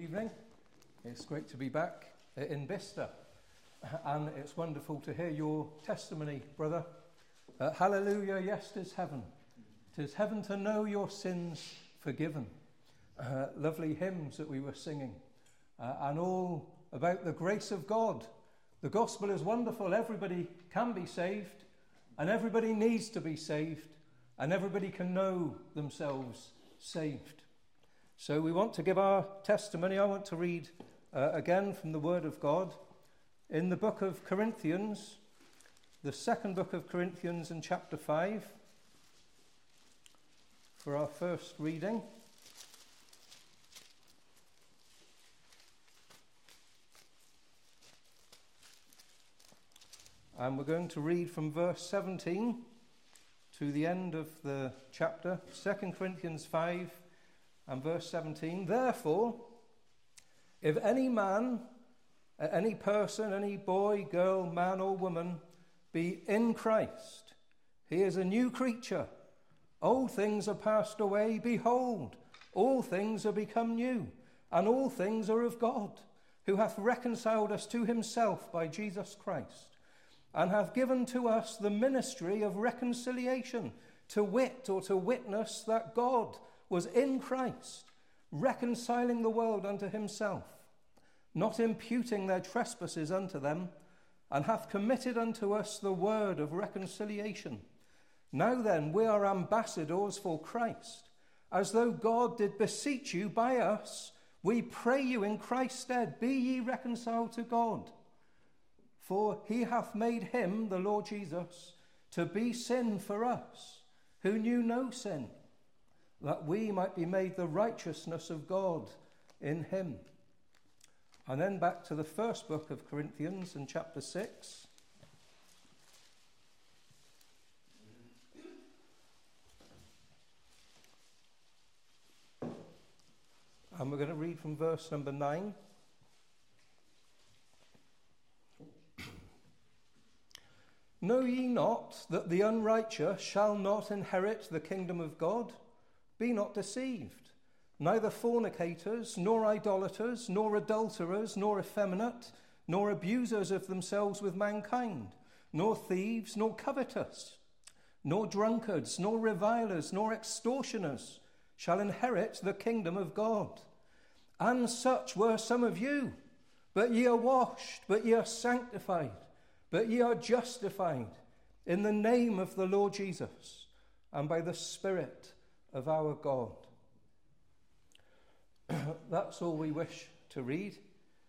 evening. It's great to be back in Bicester, and it's wonderful to hear your testimony, brother. Hallelujah, yes, 'tis heaven. 'Tis heaven to know your sins forgiven. Lovely hymns that we were singing, and all about the grace of God. The gospel is wonderful. Everybody can be saved, and everybody needs to be saved, and everybody can know themselves saved. So we want to give our testimony. I want to read again from the Word of God in the book of Corinthians, the second book of Corinthians in chapter 5, for our first reading. And we're going to read from verse 17 to the end of the chapter, 2 Corinthians 5 and verse 17. Therefore, if any man, any person, any boy, girl, man or woman be in Christ, he is a new creature. Old things are passed away. Behold, all things are become new, and all things are of God, who hath reconciled us to himself by Jesus Christ, and hath given to us the ministry of reconciliation, to wit, or to witness that God was in Christ, reconciling the world unto himself, not imputing their trespasses unto them, and hath committed unto us the word of reconciliation. Now then, we are ambassadors for Christ, as though God did beseech you by us. We pray you in Christ's stead, be ye reconciled to God. For he hath made him, the Lord Jesus, to be sin for us, who knew no sin, that we might be made the righteousness of God in him. And then back to the first book of Corinthians in chapter 6. And we're going to read from verse number 9. Know ye not that the unrighteous shall not inherit the kingdom of God? Be not deceived. Neither fornicators, nor idolaters, nor adulterers, nor effeminate, nor abusers of themselves with mankind, nor thieves, nor covetous, nor drunkards, nor revilers, nor extortioners shall inherit the kingdom of God. And such were some of you. But ye are washed, but ye are sanctified, but ye are justified in the name of the Lord Jesus and by the Spirit of our God. That's all we wish to read.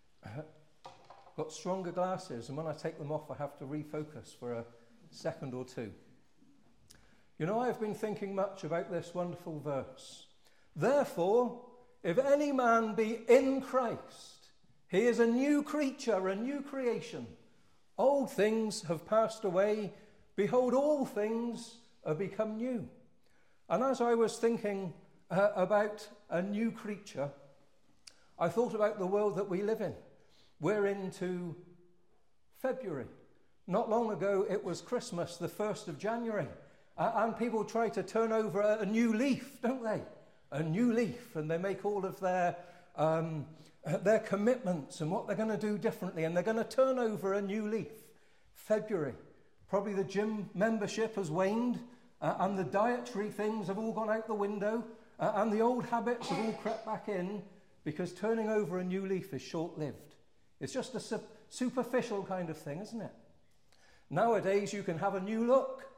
Got stronger glasses, and when I take them off I have to refocus for a second or two. You know, I've been thinking much about this wonderful verse. Therefore, if any man be in Christ, he is a new creature, a new creation. Old things have passed away. Behold, all things have become new. And as I was thinking about a new creature, I thought about the world that we live in. We're into February. Not long ago, it was Christmas, the 1st of January. And people try to turn over a new leaf, don't they? A new leaf. And they make all of their commitments and what they're going to do differently. And they're going to turn over a new leaf. February. Probably the gym membership has waned. And the dietary things have all gone out the window. And the old habits have all crept back in. Because turning over a new leaf is short-lived. It's just a superficial kind of thing, isn't it? Nowadays you can have a new look.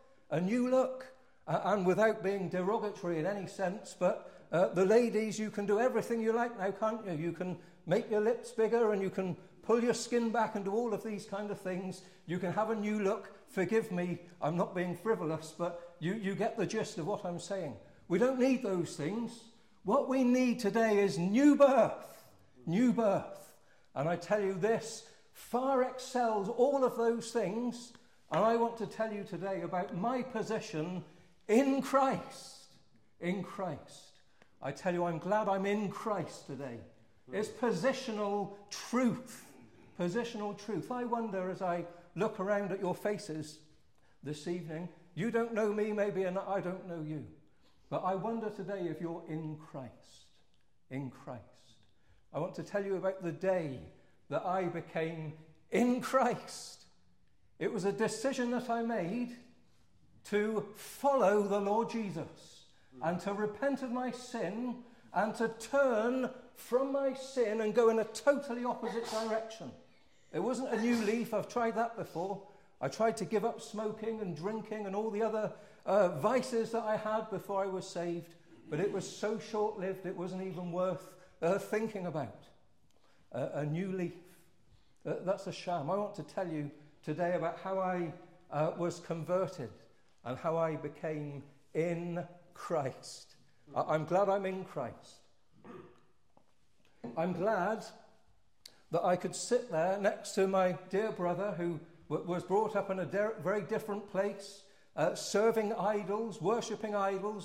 And without being derogatory in any sense, but the ladies, you can do everything you like now, can't you? You can make your lips bigger and you can pull your skin back and do all of these kind of things. You can have a new look. Forgive me, I'm not being frivolous, but you get the gist of what I'm saying. We don't need those things. What we need today is new birth. New birth. And I tell you, this far excels all of those things. And I want to tell you today about my position in Christ. In Christ. I tell you, I'm glad I'm in Christ today. It's positional truth. Positional truth. I wonder, as I look around at your faces this evening, you don't know me maybe, and I don't know you. But I wonder today if you're in Christ. In Christ. I want to tell you about the day that I became in Christ. It was a decision that I made to follow the Lord Jesus and to repent of my sin and to turn from my sin and go in a totally opposite direction. It wasn't a new leaf. I've tried that before. I tried to give up smoking and drinking and all the other vices that I had before I was saved, but it was so short-lived it wasn't even worth thinking about. A new leaf. That's a sham. I want to tell you today about how I was converted and how I became in Christ. I'm glad I'm in Christ. I'm glad that I could sit there next to my dear brother who was brought up in a very different place, serving idols, worshipping idols.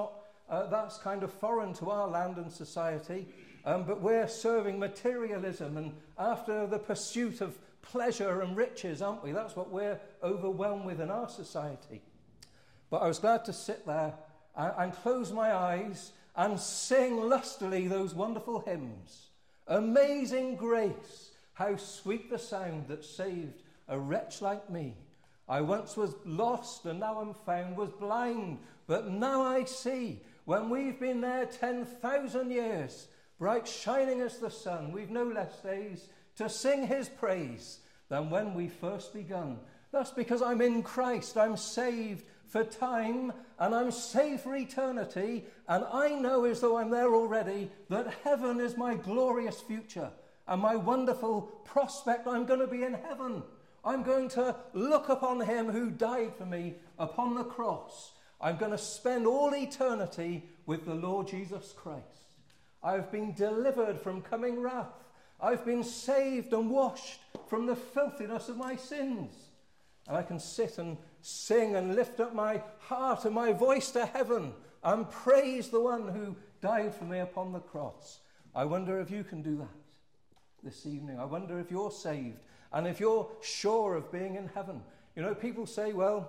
That's kind of foreign to our land and society. But we're serving materialism and after the pursuit of pleasure and riches, aren't we? That's what we're overwhelmed with in our society. But I was glad to sit there and close my eyes and sing lustily those wonderful hymns. Amazing grace, how sweet the sound that saved a wretch like me. I once was lost and now am found, was blind, but now I see. When we've been there 10,000 years, bright shining as the sun, we've no less days to sing his praise than when we first begun. That's because I'm in Christ. I'm saved for time and I'm saved for eternity. And I know, as though I'm there already, that heaven is my glorious future and my wonderful prospect. I'm going to be in heaven. I'm going to look upon him who died for me upon the cross. I'm going to spend all eternity with the Lord Jesus Christ. I've been delivered from coming wrath. I've been saved and washed from the filthiness of my sins. And I can sit and sing and lift up my heart and my voice to heaven and praise the one who died for me upon the cross. I wonder if you can do that this evening. I wonder if you're saved and if you're sure of being in heaven. You know, people say, well,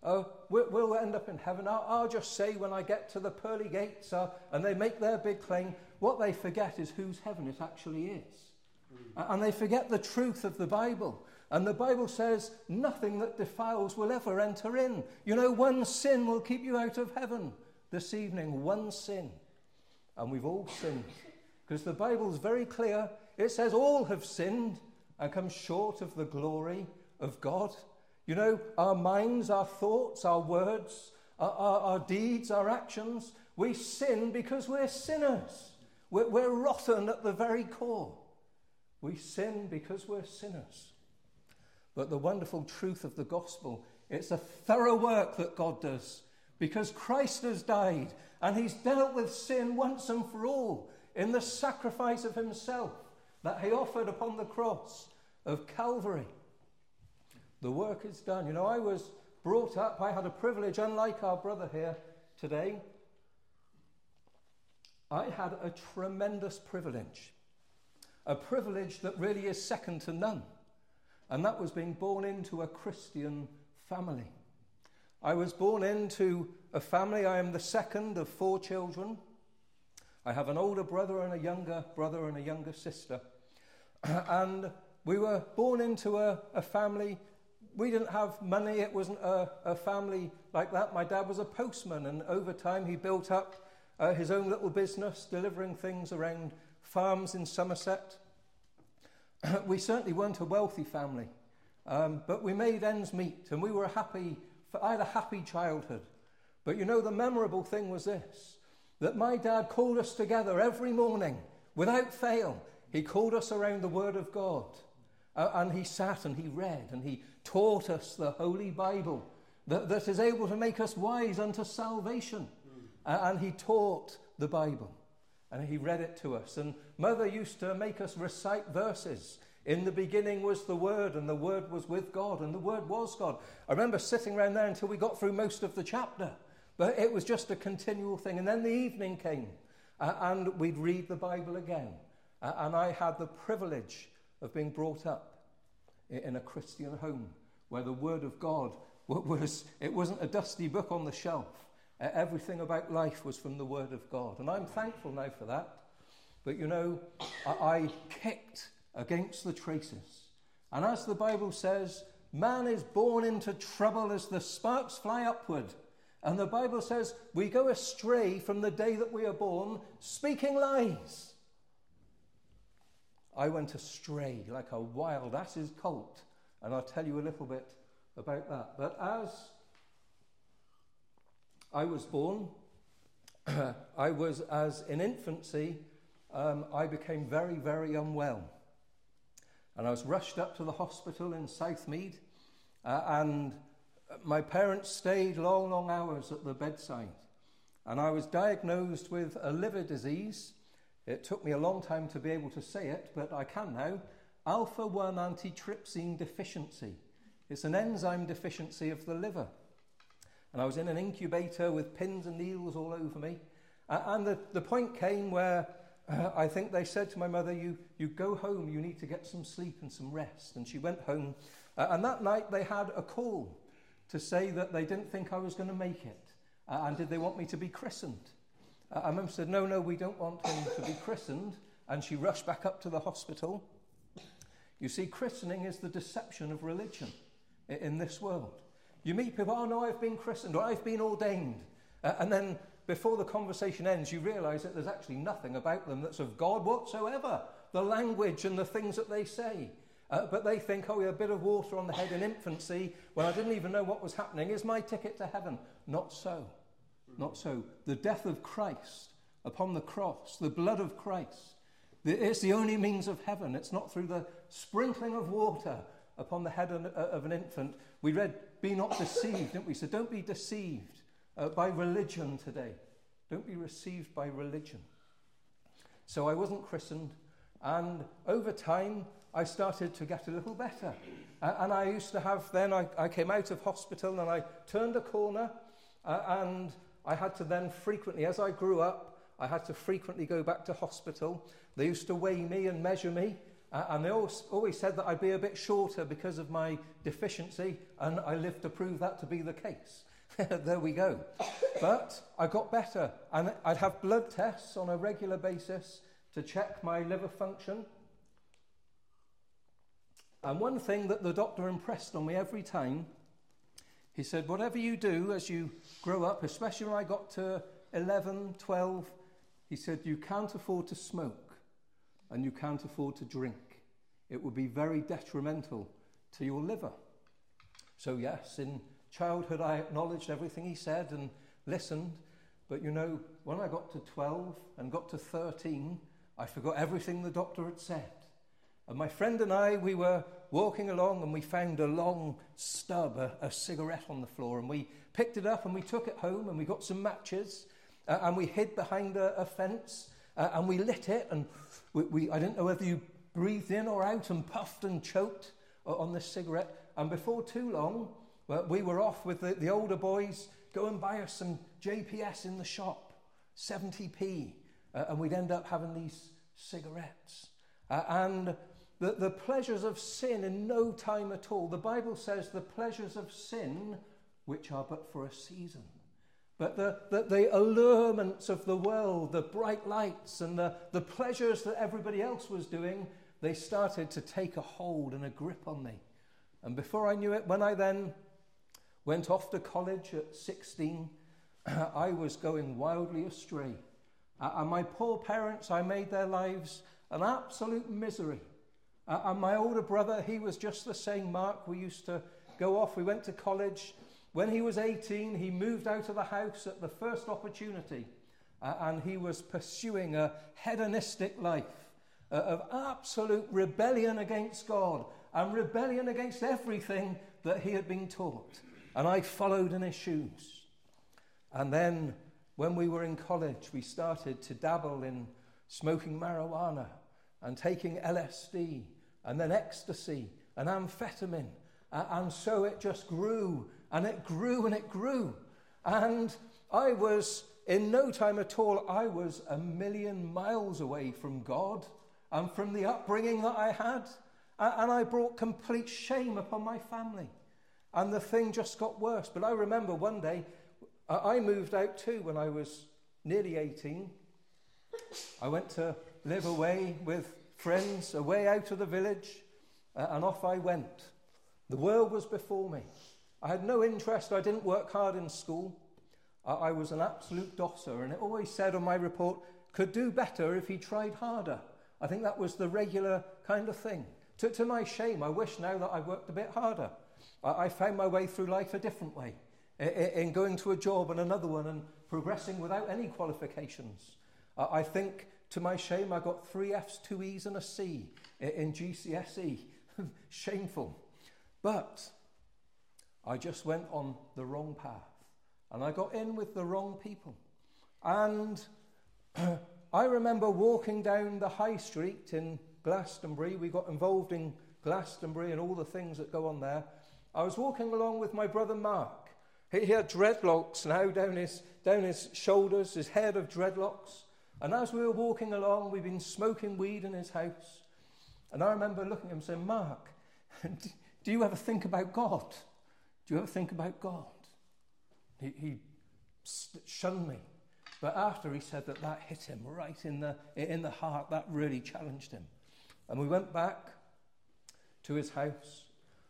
we'll end up in heaven. I'll just say when I get to the pearly gates, and they make their big claim. What they forget is whose heaven it actually is. And they forget the truth of the Bible. And the Bible says nothing that defiles will ever enter in. You know, one sin will keep you out of heaven. This evening, one sin. And we've all sinned. Because the Bible's very clear. It says all have sinned and come short of the glory of God. You know, our minds, our thoughts, our words, our deeds, our actions, we sin because we're sinners. We're rotten at the very core. We sin because we're sinners. But the wonderful truth of the gospel, it's a thorough work that God does because Christ has died and he's dealt with sin once and for all in the sacrifice of himself that he offered upon the cross of Calvary. The work is done. You know, I was brought up, I had a privilege, unlike our brother here today. I had a tremendous privilege. A privilege that really is second to none. And that was being born into a Christian family. I was born into a family. I am the second of 4 children. I have an older brother and a younger brother and a younger sister. And we were born into a family. We didn't have money. It wasn't a family like that. My dad was a postman, and over time he built up his own little business, delivering things around farms in Somerset. We certainly weren't a wealthy family, but we made ends meet, and we were happy. I had a happy childhood. But you know, the memorable thing was this, that my dad called us together every morning, without fail. He called us around the Word of God, and he sat and he read, and he taught us the Holy Bible, that is able to make us wise unto salvation. And he taught the Bible. And he read it to us. And Mother used to make us recite verses. In the beginning was the Word, and the Word was with God, and the Word was God. I remember sitting around there until we got through most of the chapter. But it was just a continual thing. And then the evening came, and we'd read the Bible again. And I had the privilege of being brought up in a Christian home, where the Word of God it wasn't a dusty book on the shelf. Everything about life was from the Word of God. And I'm thankful now for that. But you know, I kicked against the traces. And as the Bible says, man is born into trouble as the sparks fly upward. And the Bible says we go astray from the day that we are born, speaking lies. I went astray like a wild ass's colt. And I'll tell you a little bit about that. But as I was born, as in infancy, I became very, very unwell. And I was rushed up to the hospital in Southmead, and my parents stayed long, long hours at the bedside. And I was diagnosed with a liver disease. It took me a long time to be able to say it, but I can now. Alpha-1 antitrypsin deficiency. It's an enzyme deficiency of the liver. And I was in an incubator with pins and needles all over me. And the point came where I think they said to my mother, you go home, you need to get some sleep and some rest. And she went home. And that night they had a call to say that they didn't think I was going to make it. And did they want me to be christened? And Mum said, no, we don't want him to be christened. And she rushed back up to the hospital. You see, christening is the deception of religion in this world. You meet people, oh no, I've been christened or I've been ordained. And then before the conversation ends, you realise that there's actually nothing about them that's of God whatsoever. The language and the things that they say. But they think, oh, a bit of water on the head in infancy, when I didn't even know what was happening, is my ticket to heaven. Not so. Not so. The death of Christ upon the cross, the blood of Christ, it's the only means of heaven. It's not through the sprinkling of water upon the head of an infant. We read, be not deceived, didn't we? So don't be deceived by religion today. Don't be deceived by religion. So I wasn't christened, and over time I started to get a little better. And I used to have then, I came out of hospital and I turned a corner, and I had to then frequently, as I grew up, I had to frequently go back to hospital. They used to weigh me and measure me, and they always said that I'd be a bit shorter because of my deficiency, and I lived to prove that to be the case. There we go. But I got better, and I'd have blood tests on a regular basis to check my liver function. And one thing that the doctor impressed on me every time, he said, whatever you do as you grow up, especially when I got to 11, 12, he said, you can't afford to smoke and you can't afford to drink. It would be very detrimental to your liver. So yes, in childhood I acknowledged everything he said and listened. But you know, when I got to 12 and got to 13, I forgot everything the doctor had said. And my friend and I, we were walking along and we found a long stub, a cigarette on the floor. And we picked it up and we took it home and we got some matches. And we hid behind a fence and we lit it. And I didn't know whether you breathed in or out and puffed and choked on this cigarette. And before too long, we were off with the older boys, go and buy us some JPS in the shop, 70p. And we'd end up having these cigarettes. And the pleasures of sin in no time at all. The Bible says the pleasures of sin, which are but for a season. But the allurements of the world, the bright lights and the pleasures that everybody else was doing, they started to take a hold and a grip on me. And before I knew it, when I then went off to college at 16, I was going wildly astray. And my poor parents, I made their lives an absolute misery. And my older brother, he was just the same, Mark. We used to go off, we went to college. When he was 18, he moved out of the house at the first opportunity. And he was pursuing a hedonistic life of absolute rebellion against God and rebellion against everything that he had been taught. And I followed in his shoes. And then when we were in college, we started to dabble in smoking marijuana and taking LSD and then ecstasy and amphetamine. And so it just grew and it grew and it grew. And I was, in no time at all, I was 1,000,000 miles away from God and from the upbringing that I had. And I brought complete shame upon my family. And the thing just got worse. But I remember one day, I moved out too when I was nearly 18. I went to live away with friends, away out of the village, and off I went. The world was before me. I had no interest. I didn't work hard in school. I was an absolute dosser, and it always said on my report, could do better if he tried harder. I think that was the regular kind of thing. To my shame, I wish now that I worked a bit harder. I found my way through life a different way, in going to a job and another one and progressing without any qualifications. I think, to my shame, I got 3 Fs, 2 Es and a C in GCSE. Shameful. But I just went on the wrong path, and I got in with the wrong people. And I remember walking down the high street in Glastonbury. We got involved in Glastonbury and all the things that go on there. I was walking along with my brother Mark. He had dreadlocks now down his shoulders, his head of dreadlocks. And as we were walking along, we'd been smoking weed in his house. And I remember looking at him saying, Mark, do you ever think about God? Do you ever think about God? He shunned me. But after he said that hit him right in the heart, that really challenged him. And we went back to his house.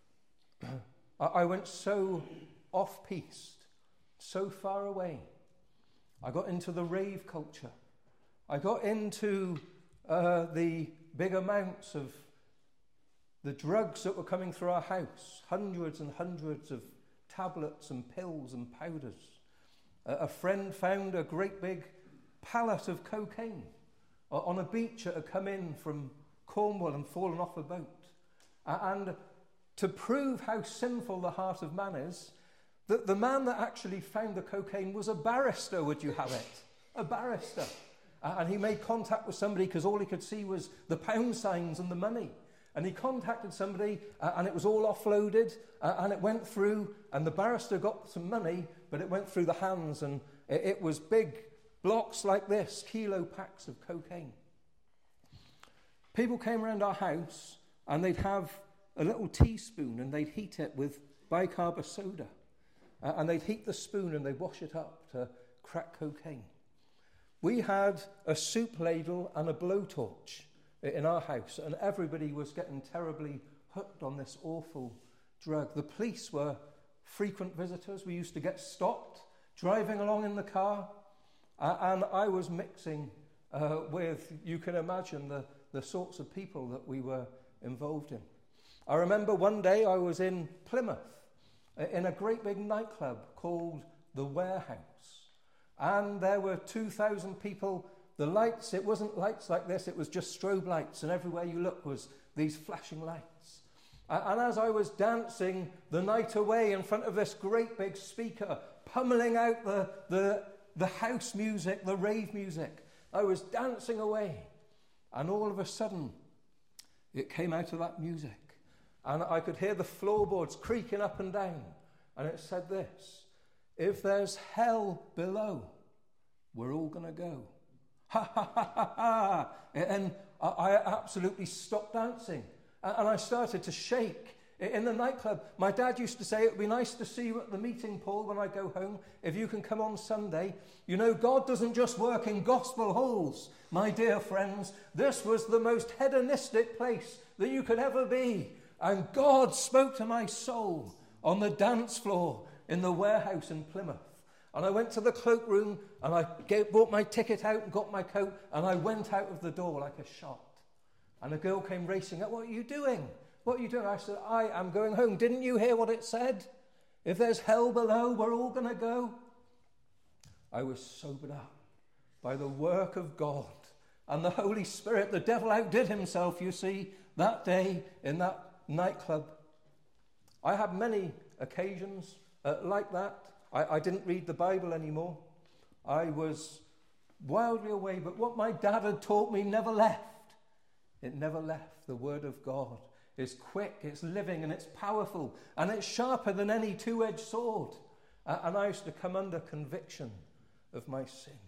I went so off-piste, so far away. I got into the rave culture. I got into the big amounts of the drugs that were coming through our house, hundreds and hundreds of tablets and pills and powders. A friend found a great big pallet of cocaine on a beach that had come in from Cornwall and fallen off a boat. And to prove how sinful the heart of man is, the man that actually found the cocaine was a barrister, would you have it? A barrister. And he made contact with somebody because all he could see was the pound signs and the money. And he contacted somebody and it was all offloaded and it went through, and the barrister got some money, but it went through the hands, and it was big blocks like this, kilo packs of cocaine. People came around our house and they'd have a little teaspoon and they'd heat it with bicarb soda. And they'd heat the spoon and they'd wash it up to crack cocaine. We had a soup ladle and a blowtorch in our house, and everybody was getting terribly hooked on this awful drug. The police were frequent visitors. We used to get stopped driving along in the car, and I was mixing with, you can imagine, the sorts of people that we were involved in. I remember one day I was in Plymouth in a great big nightclub called The Warehouse, and there were 2,000 people. The lights, it wasn't lights like this, it was just strobe lights, and everywhere you look was these flashing lights. And as I was dancing the night away in front of this great big speaker, pummeling out the house music, the rave music, I was dancing away, and all of a sudden it came out of that music, and I could hear the floorboards creaking up and down, and it said this: if there's hell below, we're all going to go. Ha ha ha ha ha. And I absolutely stopped dancing, and I started to shake in the nightclub. My dad used to say, it would be nice to see you at the meeting, Paul, when I go home, if you can come on Sunday. You know, God doesn't just work in gospel halls, my dear friends. This was the most hedonistic place that you could ever be, and God spoke to my soul on the dance floor in The Warehouse in Plymouth. And I went to the cloakroom and I bought my ticket out and got my coat, and I went out of the door like a shot. And a girl came racing up. What are you doing? What are you doing? I said, I am going home. Didn't you hear what it said? If there's hell below, we're all going to go. I was sobered up by the work of God and the Holy Spirit. The devil outdid himself, you see, that day in that nightclub. I had many occasions like that. I didn't read the Bible anymore. I was wildly away, but what my dad had taught me never left. It never left. The Word of God is quick, it's living, and it's powerful, and it's sharper than any two-edged sword. And I used to come under conviction of my sin.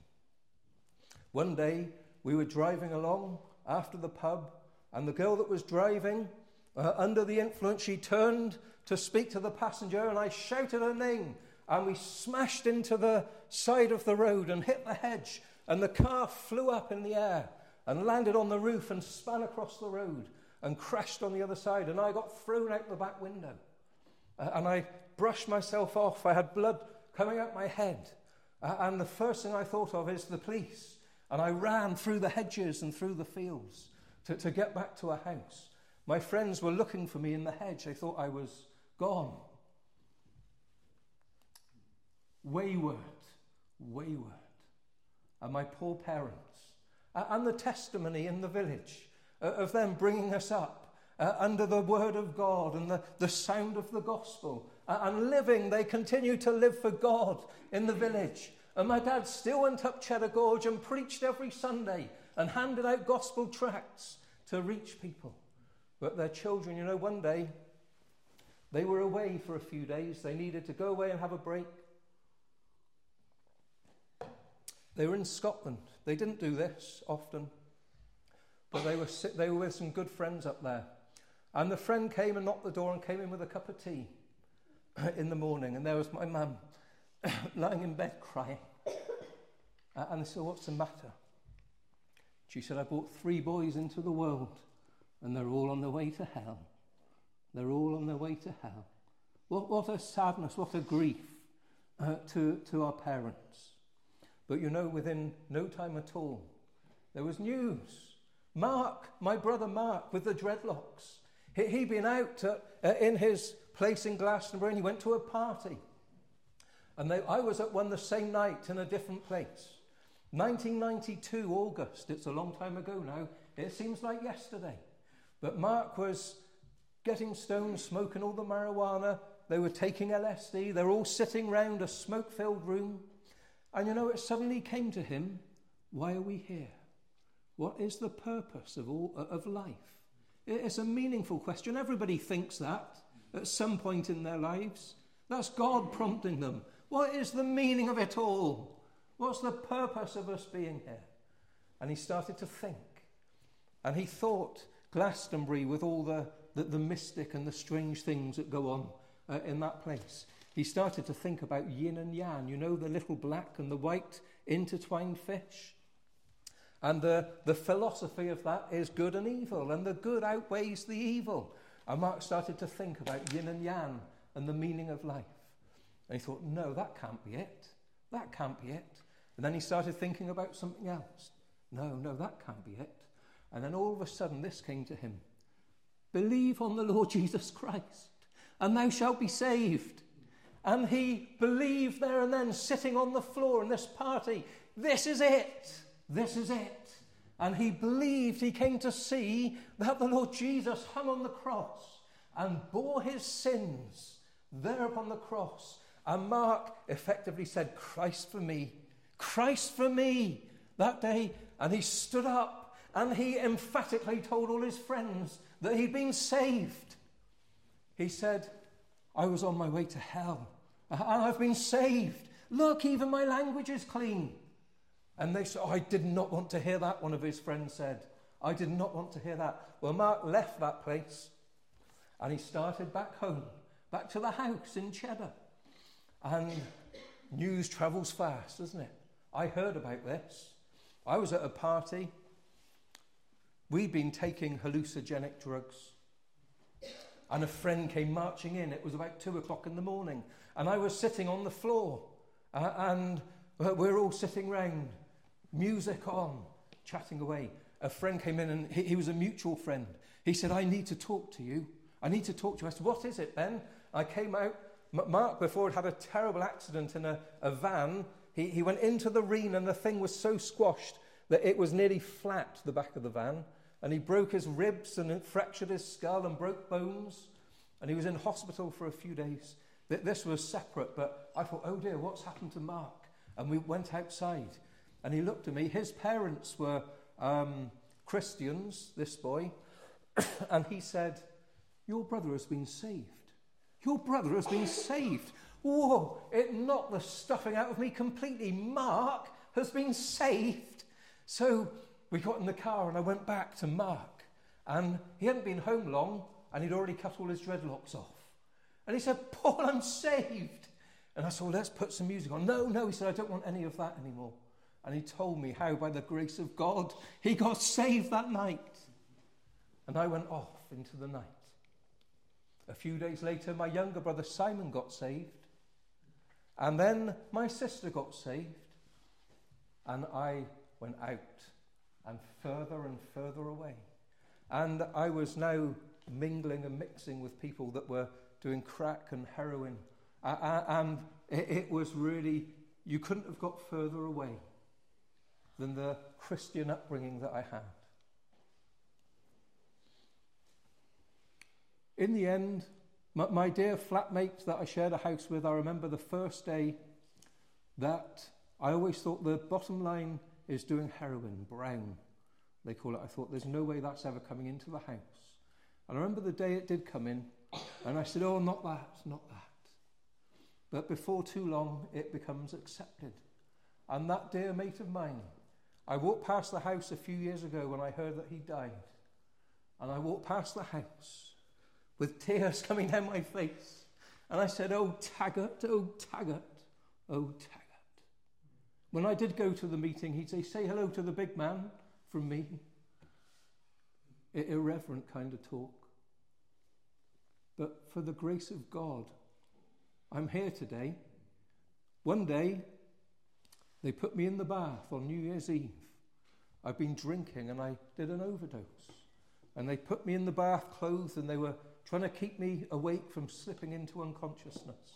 One day, we were driving along after the pub, and the girl that was driving, under the influence, she turned to speak to the passenger, and I shouted her name. And we smashed into the side of the road and hit the hedge, and the car flew up in the air. and landed on the roof and spun across the road and crashed on the other side, and I got thrown out the back window. And I brushed myself off. I had blood coming out my head. And the first thing I thought of is the police. And I ran through the hedges and through the fields to get back to a house. My friends were looking for me in the hedge. They thought I was gone. Wayward. And my poor parents. And the testimony in the village of them bringing us up under the word of God and the sound of the gospel. And living, they continue to live for God in the village. And my dad still went up Cheddar Gorge and preached every Sunday and handed out gospel tracts to reach people. But their children, one day they were away for a few days. They needed to go away and have a break. They were in Scotland. They didn't do this often, but they were with some good friends up there. And the friend came and knocked the door and came in with a cup of tea in the morning. And there was my mum lying in bed crying. And they said, "What's the matter?" She said, "I brought 3 boys into the world and they're all on their way to hell. They're all on their way to hell." What a sadness, what a grief to our parents. But within no time at all, there was news. Mark, my brother Mark, with the dreadlocks, he'd been out in his place in Glastonbury and he went to a party. And I was at one the same night in a different place. 1992, August. It's a long time ago now. It seems like yesterday. But Mark was getting stoned, smoking all the marijuana. They were taking LSD. They were all sitting round a smoke-filled room. And it suddenly came to him, why are we here? What is the purpose of life? It's a meaningful question. Everybody thinks that at some point in their lives. That's God prompting them. What is the meaning of it all? What's the purpose of us being here? And he started to think. And he thought Glastonbury with all the mystic and the strange things that go on in that place. He started to think about yin and yang, the little black and the white intertwined fish. And the philosophy of that is good and evil, and the good outweighs the evil. And Mark started to think about yin and yang and the meaning of life. And he thought, no, that can't be it. That can't be it. And then he started thinking about something else. No, that can't be it. And then all of a sudden this came to him. Believe on the Lord Jesus Christ, and thou shalt be saved. And he believed there and then, sitting on the floor in this party, this is it. This is it. And he believed, he came to see that the Lord Jesus hung on the cross and bore his sins there upon the cross. And Mark effectively said, Christ for me, that day. And he stood up and he emphatically told all his friends that he'd been saved. He said, I was on my way to hell, and I've been saved. Look, even my language is clean. And they said, I did not want to hear that, one of his friends said. I did not want to hear that. Well, Mark left that place, and he started back home, back to the house in Cheddar. And news travels fast, doesn't it? I heard about this. I was at a party. We'd been taking hallucinogenic drugs. And a friend came marching in. It was about 2:00 in the morning. And I was sitting on the floor. And we're all sitting round, music on, chatting away. A friend came in and he was a mutual friend. He said, I need to talk to you. I said, what is it, Ben? I came out. Mark, before, had a terrible accident in a van. He went into the Reen and the thing was so squashed that it was nearly flat, the back of the van. And he broke his ribs and it fractured his skull and broke bones. And he was in hospital for a few days. This was separate, but I thought, oh dear, what's happened to Mark? And we went outside. And he looked at me. His parents were Christians, this boy. And he said, your brother has been saved. Your brother has been saved. Whoa, it knocked the stuffing out of me completely. Mark has been saved. So we got in the car and I went back to Mark. And he hadn't been home long and he'd already cut all his dreadlocks off. And he said, Paul, I'm saved. And I said, well, let's put some music on. No, he said, I don't want any of that anymore. And he told me how, by the grace of God, he got saved that night. And I went off into the night. A few days later, my younger brother Simon got saved. And then my sister got saved. And I went out and further away. And I was now mingling and mixing with people that were doing crack and heroin. And it was really, you couldn't have got further away than the Christian upbringing that I had. In the end, my dear flatmate that I shared a house with, I remember the first day that I always thought the bottom line is doing heroin, brown, they call it. I thought, there's no way that's ever coming into the house. And I remember the day it did come in, and I said, oh, not that, not that. But before too long, it becomes accepted. And that dear mate of mine, I walked past the house a few years ago when I heard that he died. And I walked past the house with tears coming down my face. And I said, oh, Taggart, oh, Taggart, oh, Taggart. When I did go to the meeting, he'd say hello to the big man from me. Irreverent kind of talk. But for the grace of God, I'm here today. One day, they put me in the bath on New Year's Eve. I've been drinking and I did an overdose. And they put me in the bath clothed and they were trying to keep me awake from slipping into unconsciousness.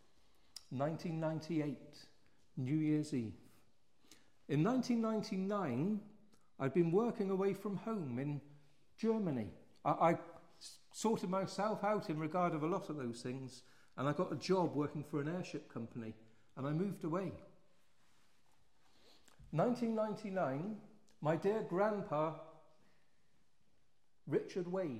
1998, New Year's Eve. In 1999, I'd been working away from home in Germany. I sorted myself out in regard of a lot of those things, and I got a job working for an airship company, and I moved away. 1999, my dear grandpa, Richard Wade.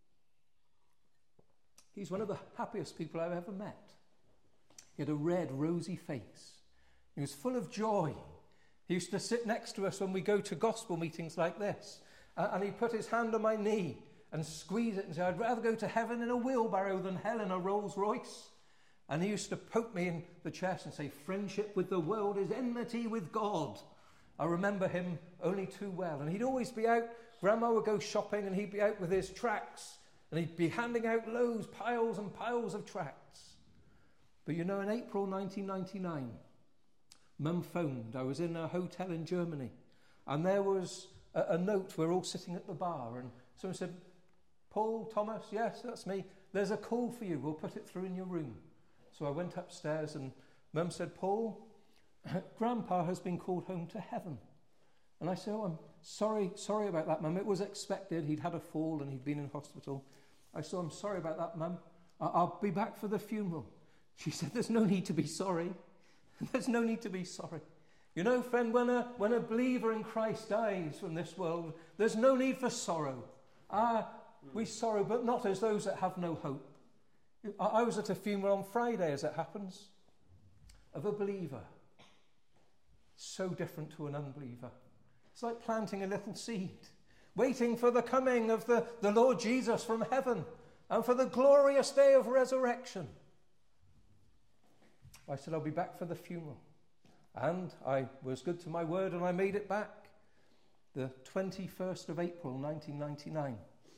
He's one of the happiest people I've ever met. He had a red, rosy face. He was full of joy. He used to sit next to us when we go to gospel meetings like this, and he'd put his hand on my knee and squeeze it and say, I'd rather go to heaven in a wheelbarrow than hell in a Rolls Royce. And he used to poke me in the chest and say, friendship with the world is enmity with God. I remember him only too well. And he'd always be out, Grandma would go shopping and he'd be out with his tracts and he'd be handing out loads, piles and piles of tracts. But you know, in April 1999, Mum phoned. I was in a hotel in Germany and there was a note. We're all sitting at the bar and someone said, Paul, Thomas, yes, that's me. There's a call for you. We'll put it through in your room. So I went upstairs and Mum said, Paul, Grandpa has been called home to heaven. And I said, oh, I'm sorry about that, Mum. It was expected. He'd had a fall and he'd been in hospital. I said, I'm sorry about that, Mum. I'll be back for the funeral. She said, there's no need to be sorry. There's no need to be sorry. You know, friend, when a believer in Christ dies from this world, there's no need for sorrow. We sorrow, but not as those that have no hope. I was at a funeral on Friday, as it happens, of a believer. So different to an unbeliever. It's like planting a little seed, waiting for the coming of the Lord Jesus from heaven and for the glorious day of resurrection. I said, I'll be back for the funeral. And I was good to my word and I made it back. The 21st of April, 1999.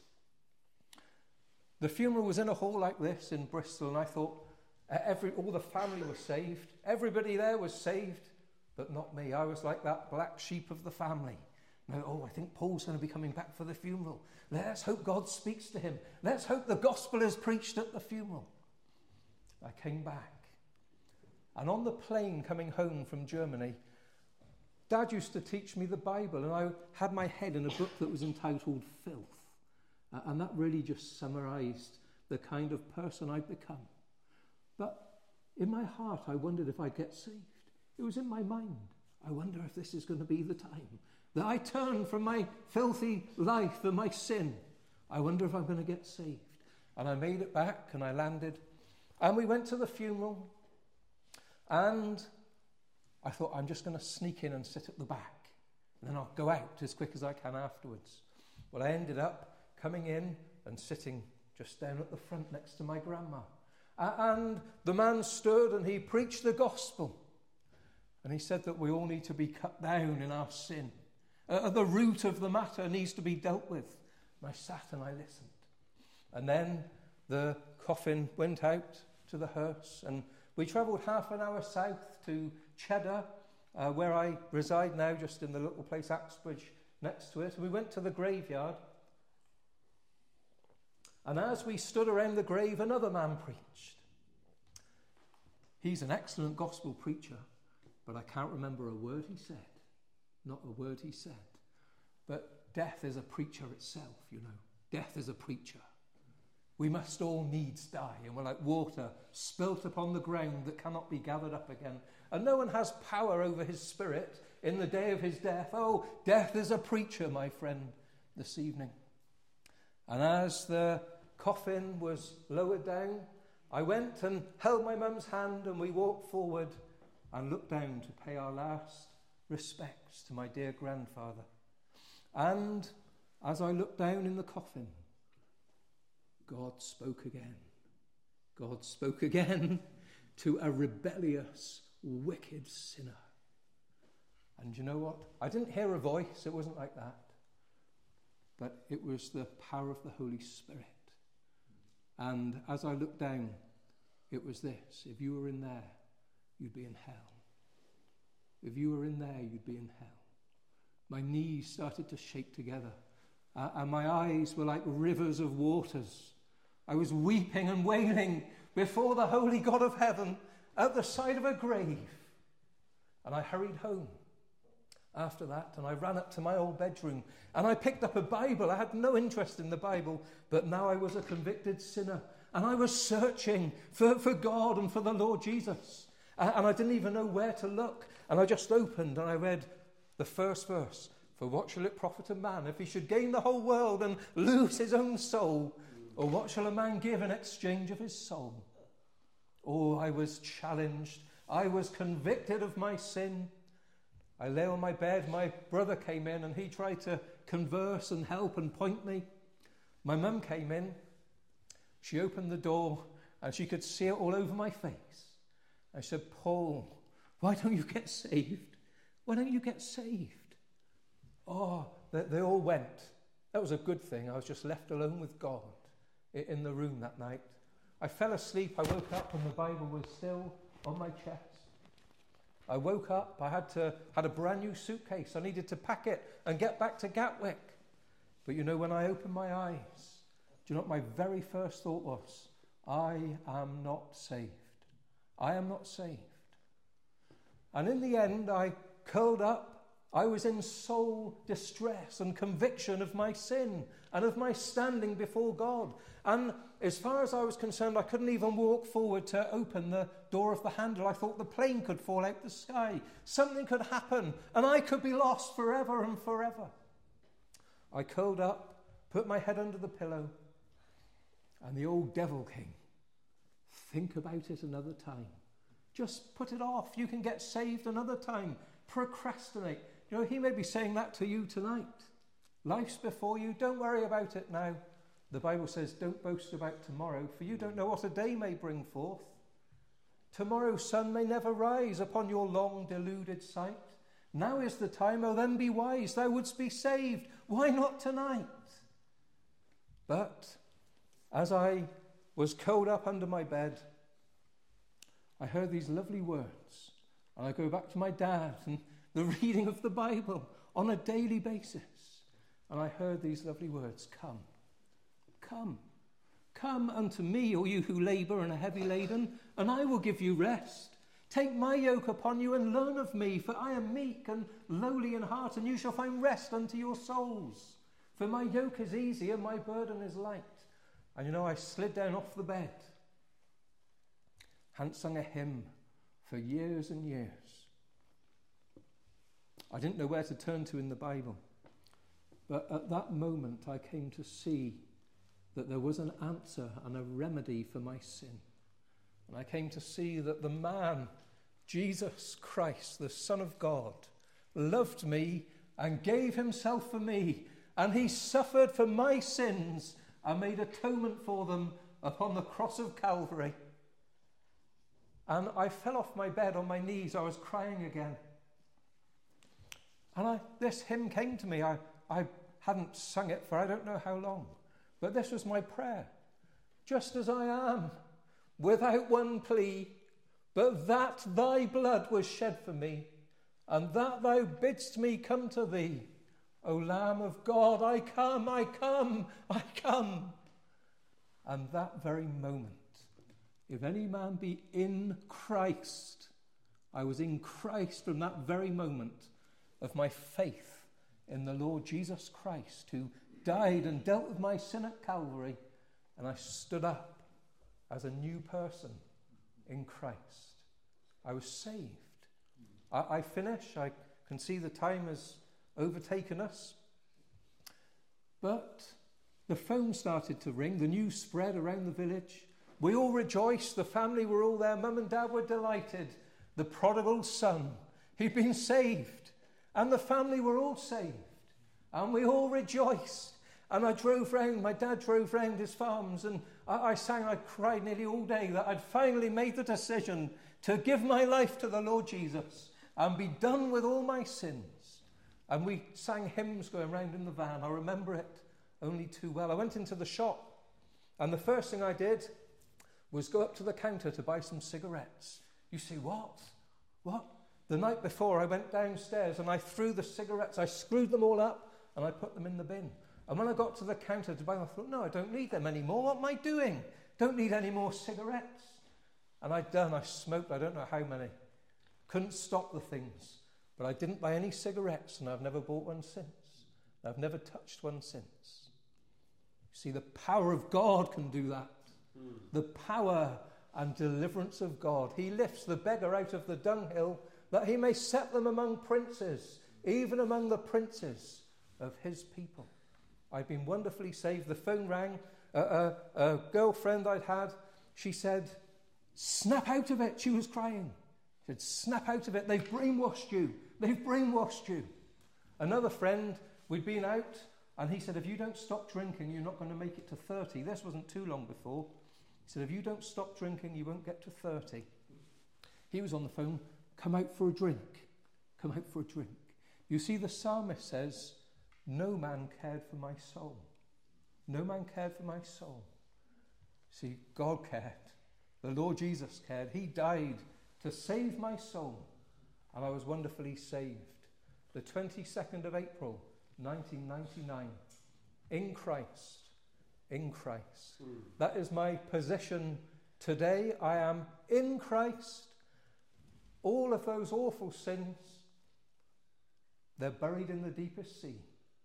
The funeral was in a hall like this in Bristol, and I thought all the family was saved. Everybody there was saved, but not me. I was like that black sheep of the family. I think Paul's going to be coming back for the funeral. Let's hope God speaks to him. Let's hope the gospel is preached at the funeral. I came back. And on the plane coming home from Germany, Dad used to teach me the Bible, and I had my head in a book that was entitled Filth. And that really just summarised the kind of person I'd become. But in my heart, I wondered if I'd get saved. It was in my mind. I wonder if this is going to be the time that I turn from my filthy life and my sin. I wonder if I'm going to get saved. And I made it back and I landed. And we went to the funeral. And I thought, I'm just going to sneak in and sit at the back. And then I'll go out as quick as I can afterwards. Well, I ended up coming in and sitting just down at the front next to my grandma. And the man stood and he preached the gospel. And he said that we all need to be cut down in our sin. The root of the matter needs to be dealt with. And I sat and I listened. And then the coffin went out to the hearse, and we travelled half an hour south to Cheddar, where I reside now, just in the little place Axbridge next to it. And we went to the graveyard. And as we stood around the grave, another man preached. He's an excellent gospel preacher, but I can't remember a word he said. Not a word he said. But death is a preacher itself, you know. Death is a preacher. We must all needs die, and we're like water spilt upon the ground that cannot be gathered up again. And no one has power over his spirit in the day of his death. Oh, death is a preacher, my friend, this evening. And as the coffin was lowered down, I went and held my mum's hand, and we walked forward and looked down to pay our last respects to my dear grandfather. And as I looked down in the coffin, God spoke again. God spoke again to a rebellious, wicked sinner. And you know what? I didn't hear a voice. It wasn't like that. But it was the power of the Holy Spirit. And as I looked down, it was this: if you were in there, you'd be in hell. If you were in there, you'd be in hell. My knees started to shake together, and my eyes were like rivers of waters. I was weeping and wailing before the holy God of heaven at the side of a grave. And I hurried home after that, and I ran up to my old bedroom, and I picked up a Bible. I had no interest in the Bible, but now I was a convicted sinner, and I was searching for God and for the Lord Jesus. And I didn't even know where to look. And I just opened and I read the first verse. For what shall it profit a man if he should gain the whole world and lose his own soul? Or what shall a man give in exchange of his soul? Oh, I was challenged. I was convicted of my sin. I lay on my bed. My brother came in and he tried to converse and help and point me. My mum came in. She opened the door and she could see it all over my face. I said, Paul, why don't you get saved? Why don't you get saved? Oh, they all went. That was a good thing. I was just left alone with God in the room that night. I fell asleep. I woke up and the Bible was still on my chest. I woke up. I had a brand new suitcase. I needed to pack it and get back to Gatwick. But you know, when I opened my eyes, do you know what my very first thought was? I am not saved. I am not saved. And in the end, I curled up. I was in soul distress and conviction of my sin and of my standing before God. And as far as I was concerned, I couldn't even walk forward to open the door of the handle. I thought the plane could fall out the sky. Something could happen and I could be lost forever and forever. I curled up, put my head under the pillow, and the old devil came. Think about it another time. Just put it off. You can get saved another time. Procrastinate. You know, he may be saying that to you tonight. Life's before you. Don't worry about it now. The Bible says, don't boast about tomorrow, for you don't know what a day may bring forth. Tomorrow's sun may never rise upon your long deluded sight. Now is the time, oh then be wise, thou wouldst be saved. Why not tonight? But as I was curled up under my bed, I heard these lovely words. And I go back to my dad and the reading of the Bible on a daily basis. And I heard these lovely words, come, come, come unto me, all you who labour and are heavy laden, and I will give you rest. Take my yoke upon you and learn of me, for I am meek and lowly in heart, and you shall find rest unto your souls. For my yoke is easy and my burden is light. And you know, I slid down off the bed. Hadn't sung a hymn for years and years. I didn't know where to turn to in the Bible. But at that moment I came to see that there was an answer and a remedy for my sin. And I came to see that the man, Jesus Christ, the Son of God, loved me and gave himself for me. And he suffered for my sins and made atonement for them upon the cross of Calvary. And I fell off my bed on my knees. I was crying again. And this hymn came to me. I hadn't sung it for I don't know how long. But this was my prayer. Just as I am, without one plea, but that thy blood was shed for me, and that thou bidst me come to thee. O Lamb of God, I come, I come, I come. And that very moment, if any man be in Christ, I was in Christ from that very moment of my faith in the Lord Jesus Christ, who died and dealt with my sin at Calvary, and I stood up as a new person in Christ. I was saved. I finish. I can see the time has overtaken us. But the phone started to ring. The news spread around the village. We all rejoiced. The family were all there. Mum and Dad were delighted. The prodigal son, he'd been saved. And the family were all saved. And we all rejoiced. And I drove round. My dad drove round his farms. And I sang, I cried nearly all day that I'd finally made the decision to give my life to the Lord Jesus and be done with all my sins. And we sang hymns going round in the van. I remember it only too well. I went into the shop, and the first thing I did was go up to the counter to buy some cigarettes. You say, what? What? The night before, I went downstairs and I threw the cigarettes. I screwed them all up and I put them in the bin. And when I got to the counter to buy them, I thought, no, I don't need them anymore. What am I doing? Don't need any more cigarettes. And I smoked, I don't know how many. Couldn't stop the things. But I didn't buy any cigarettes, and I've never bought one since. I've never touched one since. See, the power of God can do that. The power and deliverance of God. He lifts the beggar out of the dunghill that he may set them among princes, even among the princes of his people. I've been wonderfully saved. The phone rang. A girlfriend I'd had, she said, snap out of it. She was crying. She said, snap out of it. They've brainwashed you. They've brainwashed you. Another friend, we'd been out, and he said, if you don't stop drinking, you're not going to make it to 30. This wasn't too long before. He said, if you don't stop drinking, you won't get to 30. He was on the phone, come out for a drink. Come out for a drink. You see, the psalmist says, no man cared for my soul. No man cared for my soul. See, God cared. The Lord Jesus cared. He died to save my soul. And I was wonderfully saved. The 22nd of April, 1999. In Christ. In Christ. That is my position today. I am in Christ. All of those awful sins, they're buried in the deepest sea.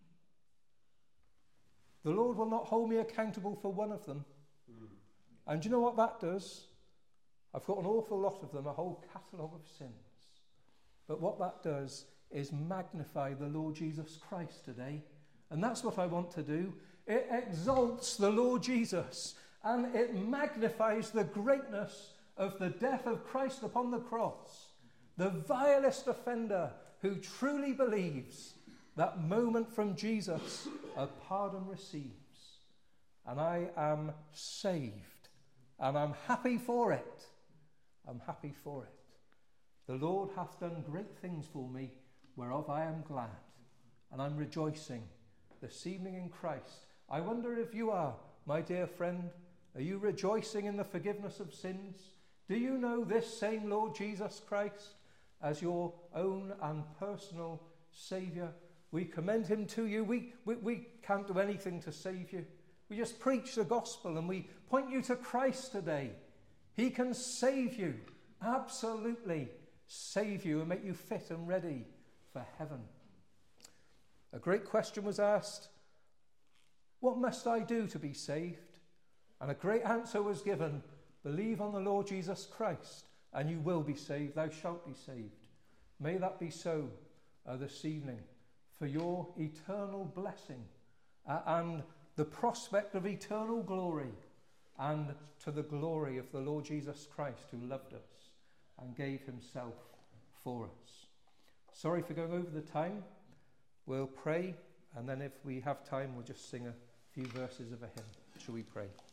The Lord will not hold me accountable for one of them. And do you know what that does? I've got an awful lot of them, a whole catalogue of sins. But what that does is magnify the Lord Jesus Christ today. And that's what I want to do. It exalts the Lord Jesus, and it magnifies the greatness of the death of Christ upon the cross. The vilest offender who truly believes that moment from Jesus, a pardon receives. And I am saved. And I'm happy for it. I'm happy for it. The Lord hath done great things for me, whereof I am glad. And I'm rejoicing this evening in Christ. I wonder if you are, my dear friend. Are you rejoicing in the forgiveness of sins? Do you know this same Lord Jesus Christ as your own and personal Saviour? We commend him to you. We can't do anything to save you. We just preach the gospel and we point you to Christ today. He can save you, absolutely save you and make you fit and ready for heaven. A great question was asked, what must I do to be saved? And a great answer was given, believe on the Lord Jesus Christ and you will be saved, thou shalt be saved. May that be so this evening, for your eternal blessing and the prospect of eternal glory, and to the glory of the Lord Jesus Christ, who loved us and gave himself for us. Sorry for going over the time. We'll pray, and then if we have time, we'll just sing a few verses of a hymn. Shall we pray?